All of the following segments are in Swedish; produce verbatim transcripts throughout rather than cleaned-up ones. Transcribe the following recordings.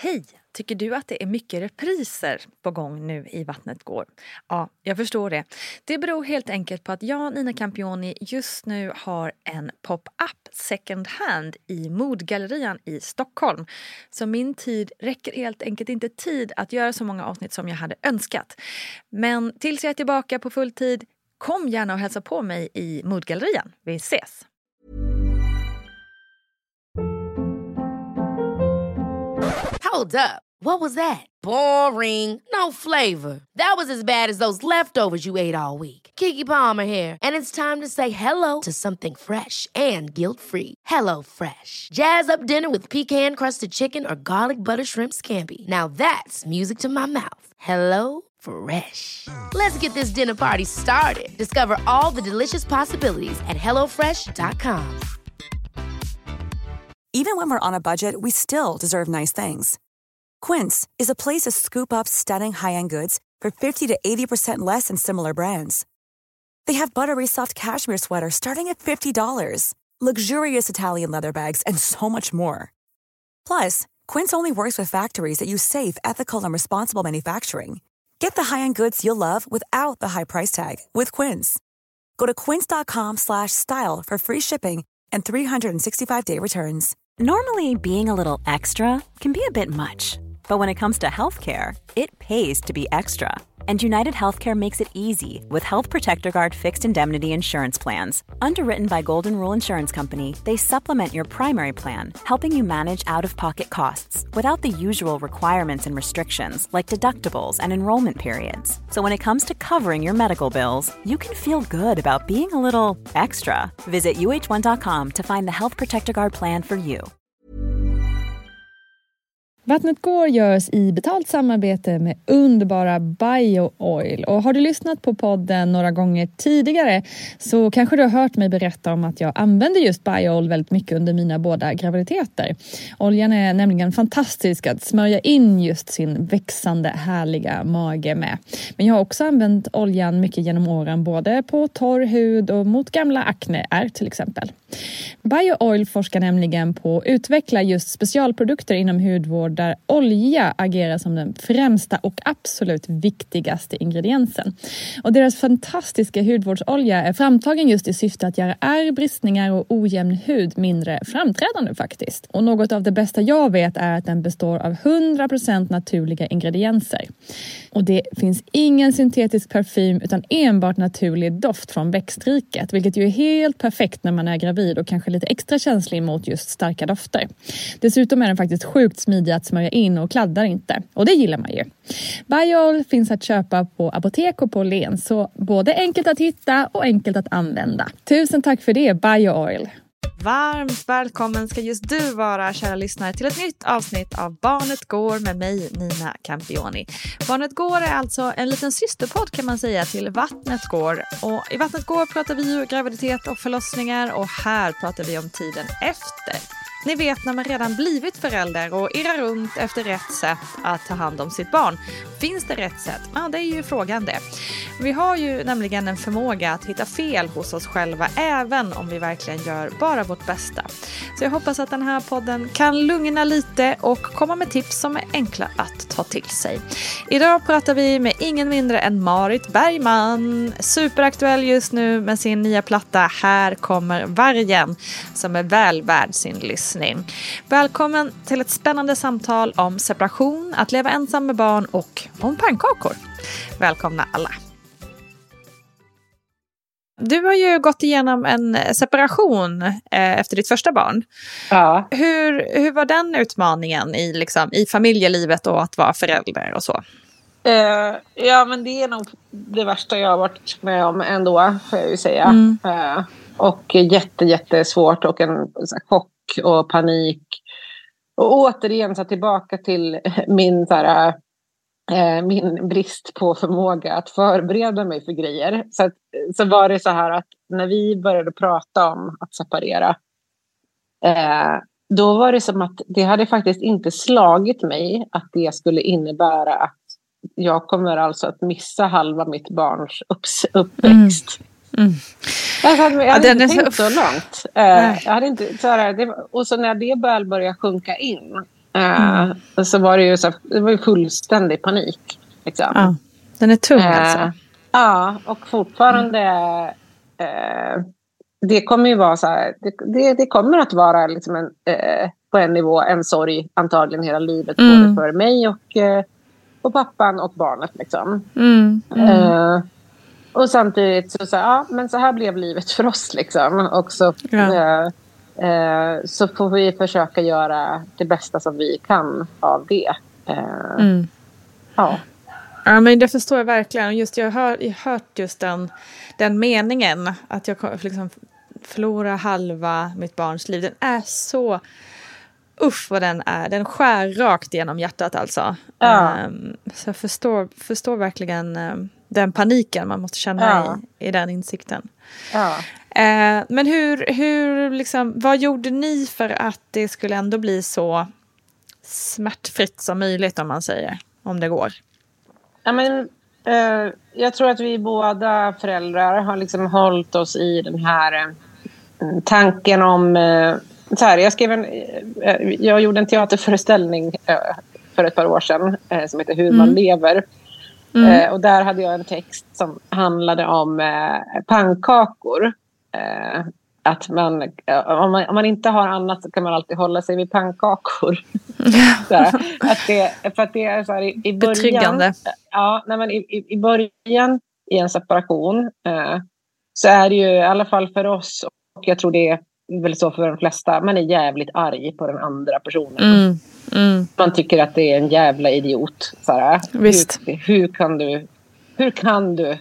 Hej! Tycker du att det är mycket repriser på gång nu i Vattnet går? Ja, jag förstår det. Det beror helt enkelt på att jag, Nina Campioni, just nu har en pop-up second hand i Modgallerian i Stockholm. Så min tid räcker helt enkelt inte tid att göra så många avsnitt som jag hade önskat. Men tills jag är tillbaka på full tid, kom gärna och hälsa på mig i Modgallerian. Vi ses! Hold up. What was that? Boring. No flavor. That was as bad as those leftovers you ate all week. Keke Palmer here, and it's time to say hello to something fresh and guilt-free. Hello Fresh. Jazz up dinner with pecan-crusted chicken or garlic butter shrimp scampi. Now that's music to my mouth. Hello Fresh. Let's get this dinner party started. Discover all the delicious possibilities at hello fresh dot com. Even when we're on a budget, we still deserve nice things. Quince is a place to scoop up stunning high-end goods for fifty to eighty percent less than similar brands. They have buttery soft cashmere sweaters starting at fifty dollars, luxurious Italian leather bags, and so much more. Plus, Quince only works with factories that use safe, ethical, and responsible manufacturing. Get the high-end goods you'll love without the high price tag with Quince. Go to quince dot com slash style for free shipping and three sixty-five day returns. Normally, being a little extra can be a bit much, but when it comes to healthcare, it pays to be extra. And United Healthcare makes it easy with Health Protector Guard fixed indemnity insurance plans. Underwritten by Golden Rule Insurance Company, they supplement your primary plan, helping you manage out-of-pocket costs without the usual requirements and restrictions like deductibles and enrollment periods. So when it comes to covering your medical bills, you can feel good about being a little extra. Visit U H one dot com to find the Health Protector Guard plan for you. Vattnet går görs i betalt samarbete med underbara BioOil. Och har du lyssnat på podden några gånger tidigare så kanske du har hört mig berätta om att jag använder just BioOil väldigt mycket under mina båda graviditeter. Oljan är nämligen fantastisk att smörja in just sin växande härliga mage med. Men jag har också använt oljan mycket genom åren både på torr hud och mot gamla akneär till exempel. BioOil forskar nämligen på att utveckla just specialprodukter inom hudvård där olja agerar som den främsta och absolut viktigaste ingrediensen. Och deras fantastiska hudvårdsolja är framtagen just i syfte att göra ärr, bristningar och ojämn hud mindre framträdande faktiskt. Och något av det bästa jag vet är att den består av hundra procent naturliga ingredienser. Och det finns ingen syntetisk parfym utan enbart naturlig doft från växtriket, vilket ju är helt perfekt när man är gravid och kanske lite extra känslig mot just starka dofter. Dessutom är den faktiskt sjukt smidig att smörja in och kladdar inte. Och det gillar man ju. BioOil finns att köpa på apotek och på Len, så både enkelt att hitta och enkelt att använda. Tusen tack för det, BioOil! Varmt välkommen ska just du vara, kära lyssnare, till ett nytt avsnitt av Barnet går med mig, Nina Campioni. Barnet går är alltså en liten systerpodd kan man säga till Vattnet går. Och i Vattnet går pratar vi ju graviditet och förlossningar och här pratar vi om tiden efter. Ni vet när man redan blivit förälder och irrar runt efter rätt sätt att ta hand om sitt barn. Finns det rätt sätt? Ja, det är ju frågan det. Vi har ju nämligen en förmåga att hitta fel hos oss själva även om vi verkligen gör bara vårt bästa. Så jag hoppas att den här podden kan lugna lite och komma med tips som är enkla att ta till sig. Idag pratar vi med ingen mindre än Marit Bergman. Superaktuell just nu med sin nya platta Här kommer vargen som är väl värd sin lyssning. Välkommen till ett spännande samtal om separation, att leva ensam med barn och om pannkakor. Välkomna alla. Du har ju gått igenom en separation eh, efter ditt första barn. Ja. Hur, hur var den utmaningen i, liksom, i familjelivet och att vara förälder och så? Uh, ja, men det är nog det värsta jag har varit med om ändå, får jag ju säga. Mm. Uh, och jätte, jättesvårt och en så här, chock och panik. Och återigen så tillbaka till min, så här, eh, min brist på förmåga att förbereda mig för grejer. Så, att, så var det så här att när vi började prata om att separera, eh, då var det som att det hade faktiskt inte slagit mig att det skulle innebära att jag kommer alltså att missa halva mitt barns upps- uppväxt. Mm. Mm. Jag hade, jag hade ja, inte så... tänkt så långt. Uh, jag hade inte, så här, det, och så när det väl började sjunka in Mm. Uh, så var det ju så, det var ju fullständig panik. Liksom. Ja, den är tung uh, alltså. Ja, och fortfarande uh, det kommer ju vara så här, det, det, det kommer att vara liksom en, uh, på en nivå en sorg antagligen hela livet, mm. både för mig och, uh, och pappan och barnet liksom. Mm. Mm. Uh, och samtidigt så sa ja, men så här blev livet för oss liksom. Och så, ja. uh, uh, så får vi försöka göra det bästa som vi kan av det. Uh, mm. Ja. Ja, men det förstår jag verkligen. Just jag har jag hört just den, den meningen att jag liksom förlorar halva mitt barns liv. Den är så, usch vad den är. Den skär rakt genom hjärtat alltså. Ja. Um, så jag förstår, förstår verkligen um, den paniken man måste känna ja. i, i den insikten. Ja. Uh, men hur, hur liksom, vad gjorde ni för att det skulle ändå bli så smärtfritt som möjligt, om man säger, om det går? Ja, men, eh, jag tror att vi båda föräldrar har liksom hållit oss i den här eh, tanken om... Eh, så här, jag, skrev en, eh, jag gjorde en teaterföreställning eh, för ett par år sedan eh, som heter Hur man mm. lever. Mm. Eh, och där hade jag en text som handlade om eh, pannkakor. Eh, att man, om man, om man inte har annat så kan man alltid hålla sig vid pannkakor. Såhär, att det, för att det är så här, i, i början, betryggande. Ja, nej, men i, i början i en separation eh, så är det ju i alla fall för oss, och jag tror det är väl så för de flesta, man är jävligt arg på den andra personen. Mm, mm. Man tycker att det är en jävla idiot. Såhär, visst. Hur, hur kan du hur kan du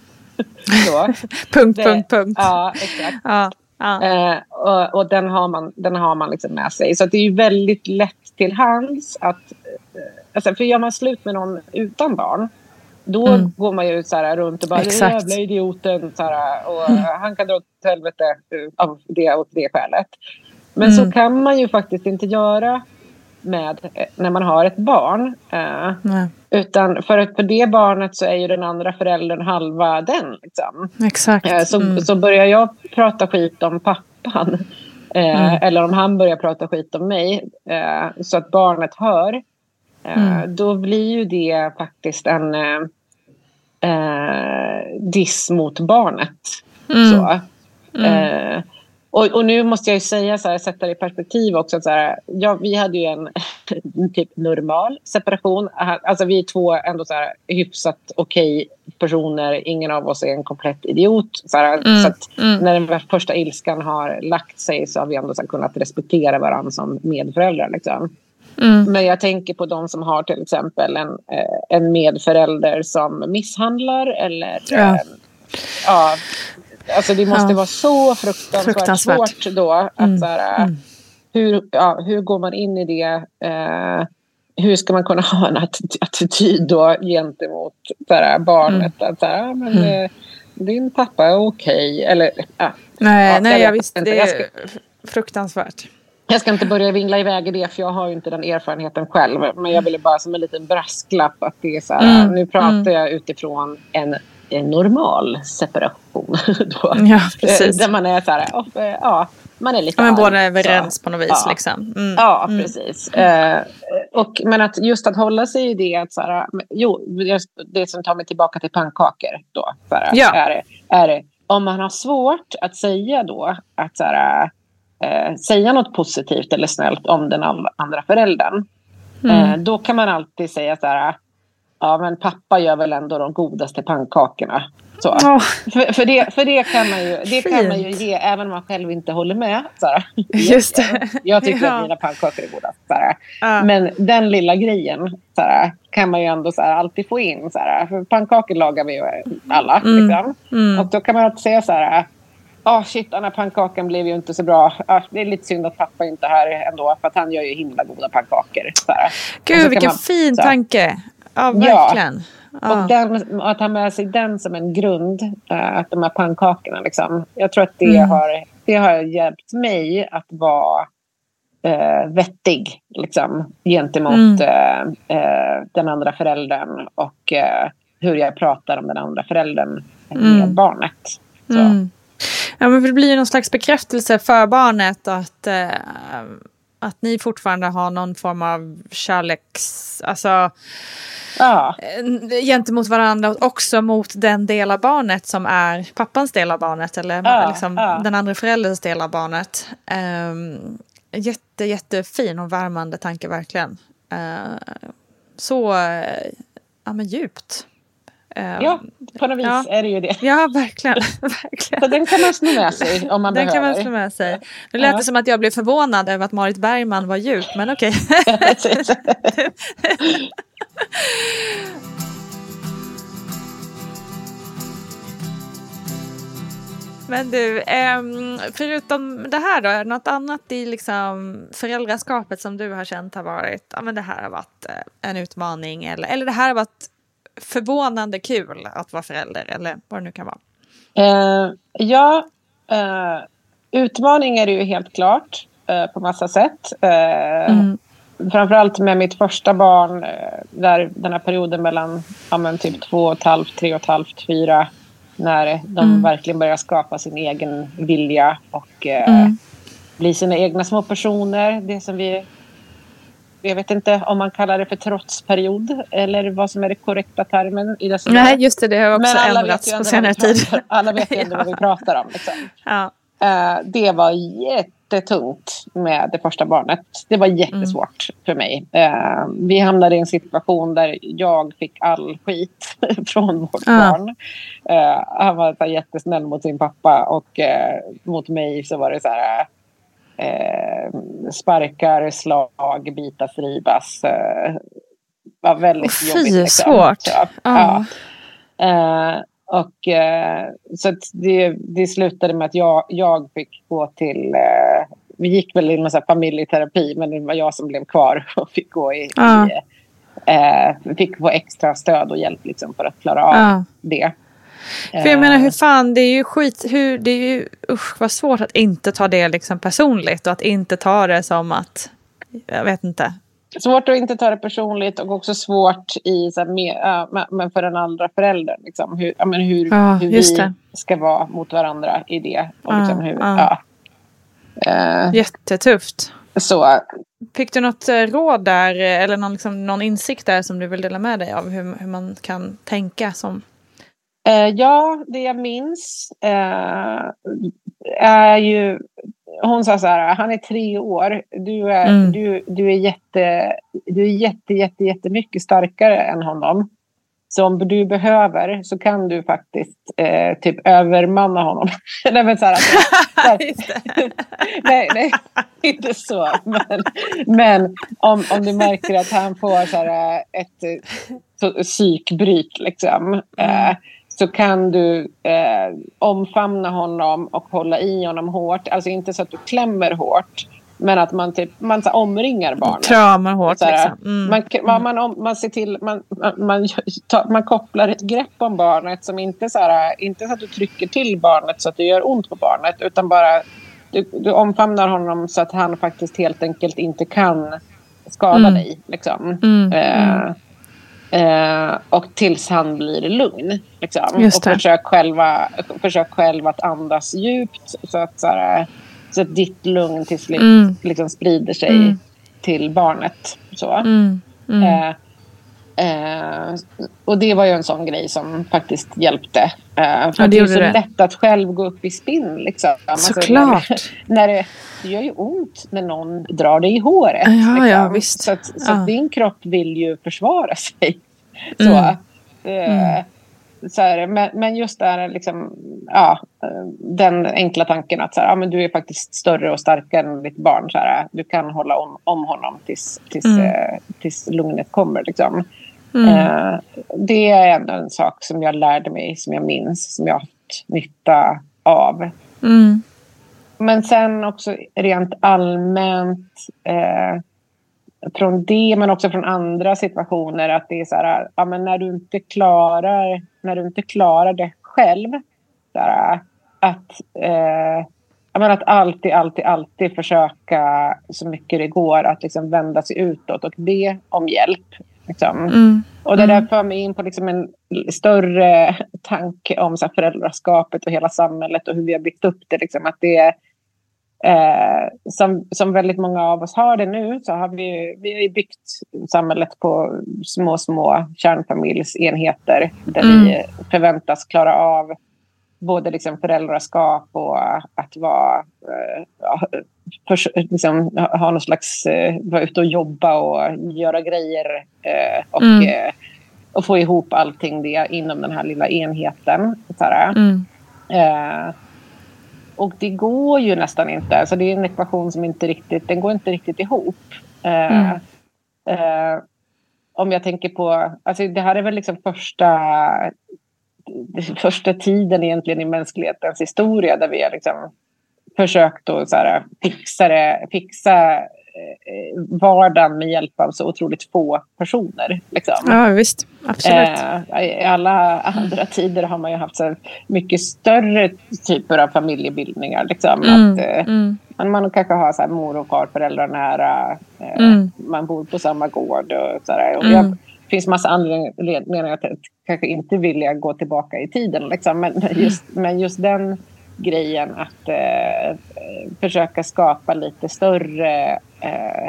så, punkt, det, punkt, punkt. Ja, exakt. Ja. Ja. Eh, och och den har man, den har man liksom med sig. Så att det är ju väldigt lätt till hands att, eh, alltså, för gör man slut med någon utan barn, då mm. går man ju så här runt och bara, exakt. Jävla idioten så här, och mm. han kan dra åt helvete av det och det skälet. Men mm. så kan man ju faktiskt inte göra med när man har ett barn. Eh, Nej. Utan för, för det barnet så är ju den andra föräldern halva den. Liksom. Exakt. Eh, så, mm. så börjar jag prata skit om pappan. Eh, mm. Eller om han börjar prata skit om mig. Eh, så att barnet hör. Eh, mm. Då blir ju det faktiskt en eh, diss mot barnet. Mm. Så. Mm. Eh, Och, och nu måste jag ju säga så här, sätta det i perspektiv också. Att så här, ja, vi hade ju en typ normal separation. Alltså vi är två ändå så här hyfsat okej personer. Ingen av oss är en komplett idiot. Så, här, mm, så att mm. när den första ilskan har lagt sig så har vi ändå så här, kunnat respektera varandra som medföräldrar. Liksom. Mm. Men jag tänker på de som har till exempel en, en medförälder som misshandlar eller... Ja. Eh, ja, alltså det måste ja. vara så fruktansvärt, fruktansvärt. svårt då. Att mm. så här, mm. hur, ja, hur går man in i det? Eh, hur ska man kunna ha en attityd då gentemot så här, barnet? Mm. Att så här, men, mm. eh, din pappa är okej. Eller, ja, nej, ja, nej jag jag visste det är ska, fruktansvärt. Jag ska inte börja vingla iväg i det, för jag har ju inte den erfarenheten själv. Men jag ville bara som en liten brasklapp att det är så här, mm. nu pratar mm. jag utifrån en en normal separation då. Ja, precis. Där man är så här, oh, ja, man är lite ja, men arg, båda är överens så. på något vis Ja, liksom. Mm. ja mm. precis. Mm. Eh, och, men att just att hålla sig i det att så här, jo, det som tar mig tillbaka till pannkakor då, så här, ja. är, är om man har svårt att säga då att så här, eh, säga något positivt eller snällt om den andra föräldern, mm. eh, då kan man alltid säga så här, ja, men pappa gör väl ändå de godaste pannkakorna. Så. Oh. För, för, det, för det kan man ju, det kan man ju ge även om man själv inte håller med. Så just det. Jag, jag tycker ja. att mina pannkakor är godast. Så uh. Men den lilla grejen så kan man ju ändå så alltid få in. Så för pannkakor lagar vi ju alla. Mm. Liksom. Mm. Och då kan man alltid säga så här: ja, oh, shit, den här pannkakan blev ju inte så bra. Ah, det är lite synd att pappa inte är här ändå, för att han gör ju himla goda pannkakor. Så Gud, vilken man, fin så. tanke. Ja, verkligen. Ja. Och den, att ha med sig den som en grund, äh, att de här pannkakorna liksom. Jag tror att det, mm. har, det har hjälpt mig att vara äh, vettig liksom, gentemot mm. äh, den andra föräldern och äh, hur jag pratar om den andra föräldern med mm. barnet. Så. Mm. Ja, men det blir ju någon slags bekräftelse för barnet att, äh, Att ni fortfarande har någon form av kärleks... Alltså, Ja. gentemot varandra och också mot den del av barnet som är pappans del av barnet. Eller Ja, liksom ja. den andra förälderns del av barnet. Um, jätte, jättefin och värmande tanke verkligen. Uh, så uh, ja, men djupt. Um, Ja, på något vis ja. är det ju det. Ja, verkligen. verkligen. Så den kan man slå med sig om man Den behöver. kan man slå med sig. Nu lät Ja. det som att jag blev förvånad över att Marit Bergman var djup, men okej. Men du, ehm, förutom det här då, är det något annat i liksom föräldraskapet som du har känt har varit, ja men det här har varit eh, en utmaning eller, eller det här har varit förvånande kul att vara förälder eller vad det nu kan vara? Eh, ja, eh, utmaning är det ju helt klart eh, på massa sätt. Eh, Mm. Framförallt med mitt första barn, eh, där den här perioden mellan ja, men typ två och ett halvt, tre och ett halvt, fyra, när de Mm. verkligen börjar skapa sin egen vilja och eh, Mm. bli sina egna små personer. Det som vi, jag vet inte om man kallar det för trotsperiod eller vad som är det korrekta termen i dessa Nej, dagar. just det, det har också Men alla ändrats vet ju på ändå senare vad vi tid. pratar- Alla vet ju ändå Ja. vad vi pratar om. Liksom. Ja. Eh, det var jättetungt med det första barnet. Det var jättesvårt Mm. för mig. Eh, vi hamnade i en situation där jag fick all skit från vårt Ja. barn. Eh, han var så här jättesnäll mot sin pappa och eh, mot mig så var det så här eh, sparkar, slag, bitas, rivas. Eh, var väldigt Fy, jobbigt. Liksom. svårt. Så, Ja. ja. Eh, och eh, så att det, det slutade med att jag, jag fick gå till eh, vi gick väl i en familjeterapi, men det var jag som blev kvar och fick gå i, Ja. i eh, fick få extra stöd och hjälp liksom, för att klara av Ja. det. För jag menar hur fan, det är ju skit, hur, det är ju, usch vad svårt att inte ta det liksom personligt och att inte ta det som att, jag vet inte. Svårt att inte ta det personligt och också svårt i, så här, med, äh, men för den andra föräldern. Liksom, hur, ja, men hur, Ja, hur just vi det. ska vara mot varandra i det. Och Ja, liksom hur, ja. ja. Eh, Jättetufft. så, Fick du något eh, råd där eh, eller någon, liksom, någon insikt där som du vill dela med dig av hur, hur man kan tänka som? eh, ja, det jag minns eh, är ju... Hon sa så här, han är tre år. Du är, Mm. du, du är, jätte, du är jätte, jätte, jättemycket starkare än honom. Så om du behöver så kan du faktiskt eh, typ övermanna honom. nej, men så här, så här, nej, nej, inte så. Men, men om, om du märker att han får så här, ett så, psykbryt liksom, eh, så kan du eh, omfamna honom och hålla i honom hårt. Alltså inte så att du klämmer hårt, men att man typ man så här, omringar barnet. Kramar hårt Så här, liksom. Mm. man, man, man, om, man ser till man, man, man, tar, man kopplar ett grepp om barnet som inte så här, inte så att du trycker till barnet så att det gör ont på barnet, utan bara du, du omfamnar honom så att han faktiskt helt enkelt inte kan skada Mm. dig liksom. Mm, Eh, eh, och tills han blir lugn liksom. Just Och det. försök själva försök själv att andas djupt så att så här, så att ditt lugn till slut Mm. liksom sprider sig Mm. till barnet. Så. Mm. Mm. Eh, eh, och det var ju en sån grej som faktiskt hjälpte. Eh, för Ja, att det det är gjorde så det. lätt att själv gå upp i spinn. Liksom. Alltså, Såklart. När, när det, det gör ju ont när någon drar dig i håret. Ja, liksom. ja, visst. Så, att, så Ja. att din kropp vill ju försvara sig. Så, Mm. eh, så här, men, men just där liksom, ja, eh, den enkla tanken att så här, ja, men du är faktiskt större och starkare än ditt barn. Så här, du kan hålla om, om honom tills, tills, Mm. eh, tills lugnet kommer. Liksom. Mm. Eh, det är ändå en sak som jag lärde mig, som jag minns, som jag har haft nytta av. Mm. Men sen också rent allmänt eh, från det, men också från andra situationer, att det är så här, ja, men när du inte klarar när du inte klarar det själv, så här, att eh, jag menar, att alltid, alltid, alltid försöka så mycket det går att liksom vända sig utåt och be om hjälp. Liksom. Mm. Och det där för mig in på liksom en större tanke om så här, föräldraskapet och hela samhället och hur vi har byggt upp det. Liksom, att det Eh, som, som väldigt många av oss har det nu, så har vi, vi har ju byggt samhället på små, små kärnfamiljsenheter där mm. vi förväntas klara av både liksom föräldraskap och att vara, eh, för, liksom, ha någon slags, eh, vara ute och jobba och göra grejer eh, och, mm. eh, och få ihop allting det inom den här lilla enheten. Mm. Eh, och det går ju nästan inte. Alltså det är en ekvation som inte riktigt, den går inte riktigt ihop. Eh, mm. eh, om jag tänker på, alltså det här är väl liksom första första tiden egentligen i mänsklighetens historia där vi har liksom försökt att så här, fixa, det, fixa vardagen med hjälp av så otroligt få personer. Liksom. Ja, visst. Absolut. Eh, I alla andra tider har man ju haft så mycket större typer av familjebildningar. Liksom. Mm, att, eh, mm. man, man kanske har så här, mor och farföräldrar nära. Eh, mm. Man bor på samma gård. Och, så här, och mm. jag, det finns massa anledningar att kanske inte vilja gå tillbaka i tiden. Liksom. Men, just, men just den grejen att eh, försöka skapa lite större, eh,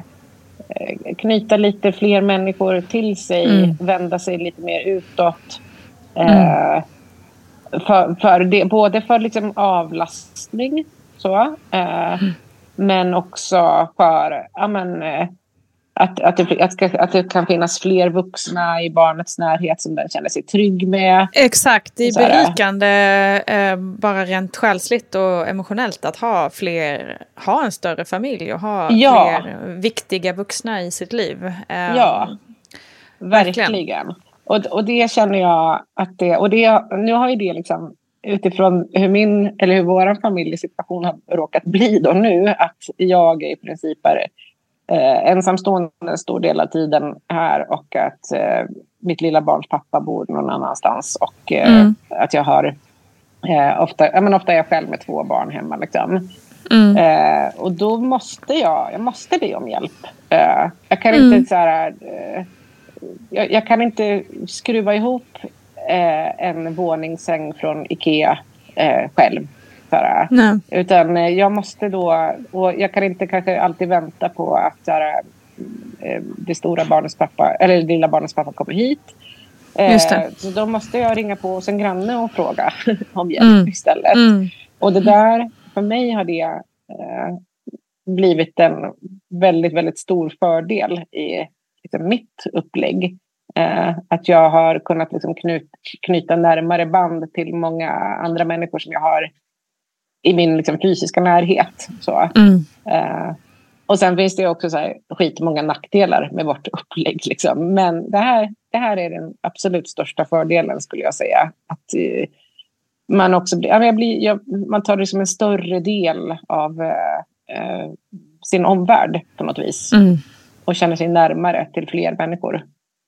knyta lite fler människor till sig, mm. vända sig lite mer utåt. Eh, mm. för, för det, både för liksom avlastning så, eh, mm. men också för ja, men, eh, Att, att, det, att, att det kan finnas fler vuxna i barnets närhet som den känner sig trygg med. Exakt, det är berikande eh, bara rent själsligt och emotionellt att ha fler, ha en större familj och ha ja. fler viktiga vuxna i sitt liv. Eh, ja, verkligen. verkligen. Och, och det känner jag att det, och det, nu har ju det liksom utifrån hur min eller hur vår familjesituation har råkat bli då nu, att jag i princip är Eh, ensamstående en stor del av tiden här och att eh, mitt lilla barns pappa bor någon annanstans och eh, mm. att jag har eh, ofta, ja, men ofta är jag själv med två barn hemma liksom. Mm. Eh, och då måste jag jag måste be om hjälp. Eh, jag kan mm. inte så här, eh, jag, jag kan inte skruva ihop eh, en våningssäng från Ikea eh, själv. Såhär. Utan jag måste då, och jag kan inte kanske alltid vänta på att såhär, det stora barnets pappa eller det lilla barnets pappa kommer hit. Just det. Så då måste jag ringa på hos en granne och fråga om hjälp mm. istället. Mm. Och det där, för mig har det eh, blivit en väldigt, väldigt stor fördel i liksom, mitt upplägg. Eh, att jag har kunnat liksom, knut, knyta närmare band till många andra människor som jag har i min liksom, fysiska närhet. Så. Mm. Uh, och sen finns det också så här, skitmånga nackdelar med vårt upplägg. Liksom. Men det här, det här är den absolut största fördelen skulle jag säga. Att uh, man också blir, jag blir, jag, man tar det som en större del av uh, sin omvärld på något vis. Mm. Och känner sig närmare till fler människor.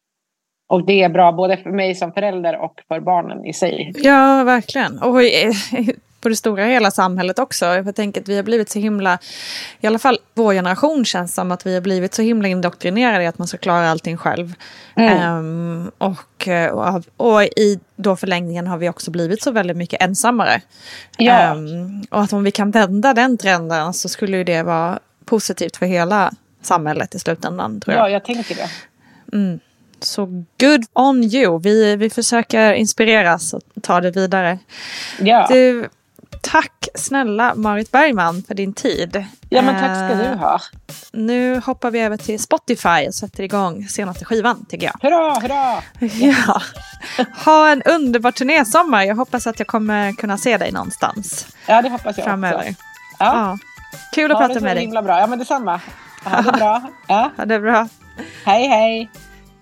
Och det är bra både för mig som förälder och för barnen i sig. Ja, verkligen. Och på det stora hela samhället också. Jag tänker att vi har blivit så himla, i alla fall vår generation känns som att vi har blivit så himla indoktrinerade i att man ska klara allting själv. Mm. Um, och, och, och i då förlängningen har vi också blivit så väldigt mycket ensammare. Ja. Um, och att om vi kan vända den trenden så skulle ju det vara positivt för hela samhället i slutändan, tror jag. Ja, jag tänker det. Mm. Så good on you. Vi, vi försöker inspireras och ta det vidare. Ja. Du, tack snälla Marit Bergman för din tid. Ja, men tack ska du ha. Nu hoppar vi över till Spotify och sätter igång senaste skivan, tycker jag. Hurra, hurra! Ja. Ha en underbar turnésommar. Jag hoppas att jag kommer kunna se dig någonstans. Ja, det hoppas jag framöver. Också. Ja. Ja. Kul att ha prata med dig. Ha det så himla bra. Ja, men detsamma. Ha det bra. Ja. Ha det bra. Hej, hej.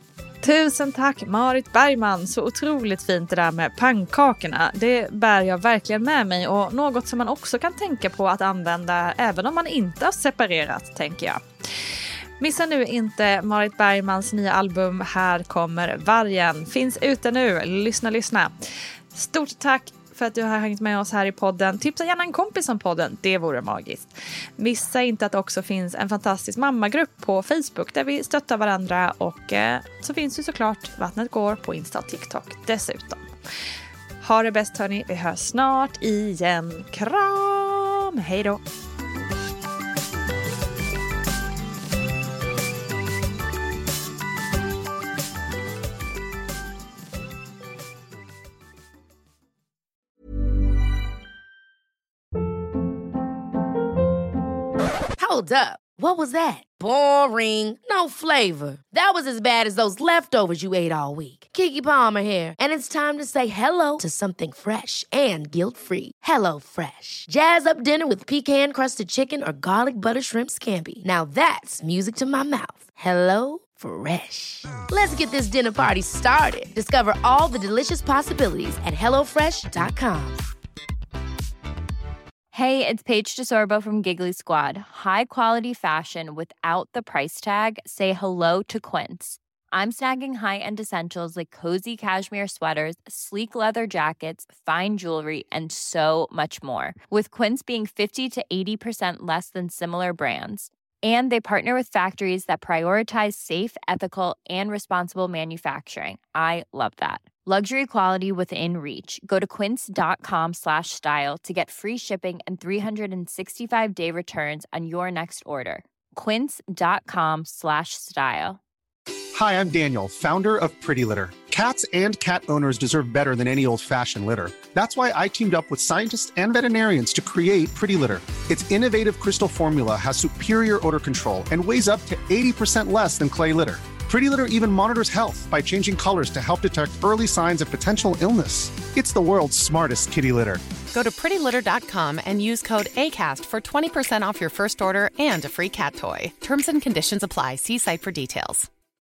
Tusen tack Marit Bergman, så otroligt fint det där med pannkakorna. Det bär jag verkligen med mig och något som man också kan tänka på att använda även om man inte har separerat, tänker jag. Missa nu inte Marit Bergmans nya album Här kommer vargen. Finns ute nu, lyssna, lyssna. Stort tack för att du har hängt med oss här i podden. Tipsa gärna en kompis om podden, det vore magiskt. Missa inte att det också finns en fantastisk mammagrupp på Facebook där vi stöttar varandra och eh, så finns ju såklart Vattnet går på Insta och TikTok dessutom. Ha det bäst hörni, vi hörs snart igen. Kram, hej då! Hold up. What was that? Boring. No flavor. That was as bad as those leftovers you ate all week. Keke Palmer here, and it's time to say hello to something fresh and guilt-free. Hello Fresh. Jazz up dinner with pecan-crusted chicken or garlic butter shrimp scampi. Now that's music to my mouth. Hello Fresh. Let's get this dinner party started. Discover all the delicious possibilities at hello fresh dot com. Hey, it's Paige DeSorbo from Giggly Squad. High quality fashion without the price tag. Say hello to Quince. I'm snagging high-end essentials like cozy cashmere sweaters, sleek leather jackets, fine jewelry, and so much more. With Quince being fifty to eighty percent less than similar brands. And they partner with factories that prioritize safe, ethical, and responsible manufacturing. I love that. Luxury quality within reach. Go to quince.com slash style to get free shipping and three sixty-five day returns on your next order. Quince.com slash style. Hi, I'm Daniel, founder of Pretty Litter. Cats and cat owners deserve better than any old-fashioned litter. That's why I teamed up with scientists and veterinarians to create Pretty Litter. Its innovative crystal formula has superior odor control and weighs up to eighty percent less than clay litter. Pretty Litter even monitors health by changing colors to help detect early signs of potential illness. It's the world's smartest kitty litter. Go to pretty litter dot com and use code ACAST for twenty percent off your first order and a free cat toy. Terms and conditions apply. See site for details.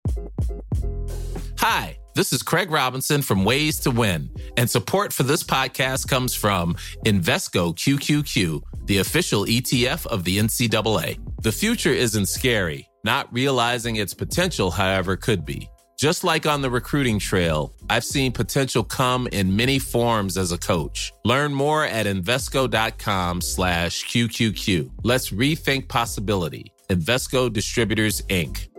Hi, this is Craig Robinson from Ways to Win, and support for this podcast comes from Invesco Q Q Q, the official E T F of the N C double A. The future isn't scary. Not realizing its potential, however, could be. Just like on the recruiting trail, I've seen potential come in many forms as a coach. Learn more at Invesco.com slash QQQ. Let's rethink possibility. Invesco Distributors, Incorporated.